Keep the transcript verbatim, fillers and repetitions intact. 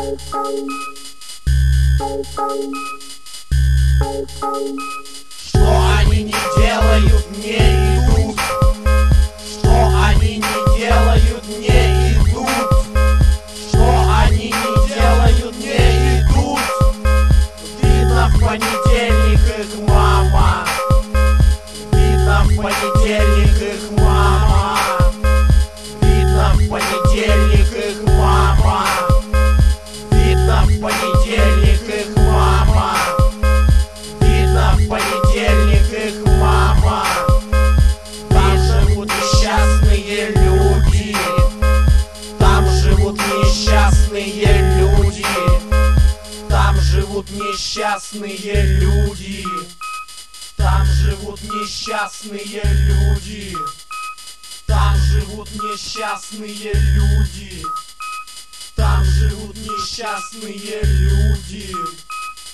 Что они не делают, не идут. Что они не делают, не идут. Что они не делают, не идут. Видно в понедельник их мама. Видно в понедельник их мама. Видно в понедельник их мама. Видно в понедельник их мама. Видно в понедельник их мама. Там живут несчастные люди. Там живут несчастные люди. Там живут несчастные люди. Там живут несчастные люди. Там живут несчастные люди. Там живут несчастные люди.